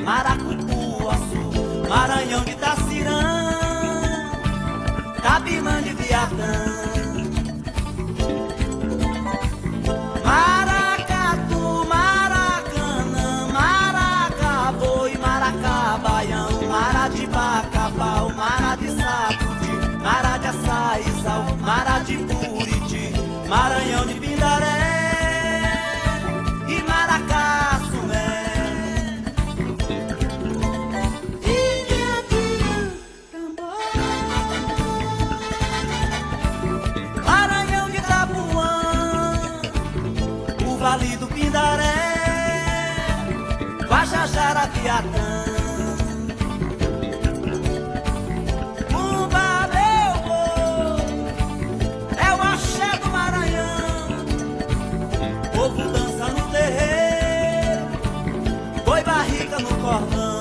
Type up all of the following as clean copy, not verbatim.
Maracupuaçu, Maranhão de Itacirã, Cabimã de Viatã, Maracatu, Maracanã, Maracaboi, Maracabaião, Maradibacabal, Mara de Sapudi, Mara de Açaizal, Mara de Buriti, Maranhão de Pindaré e Maracaçumé. Maranhão de Itapuã, o Vale do Pindaré, Guajajara, Viatã, povo dança no terreiro, boi barriga no cordão.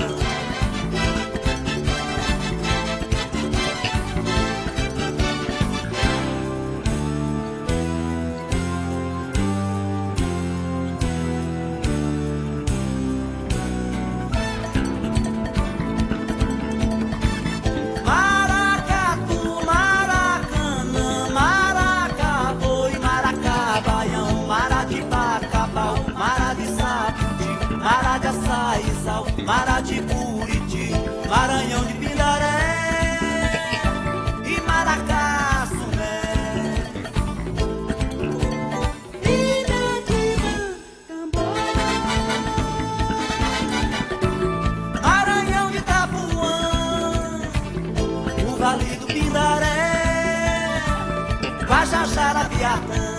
Maracatu, Maracanã, Maracaboi, Maracabaião, Mara de Bacabal, Mara de Sapudi, Mara de Açaizal, Mara de Buriti, Maranhão de Pindaré e Maracaçumé. Maranhão de Itapuã, o Vale do Pindaré, Guajajara, Viatã,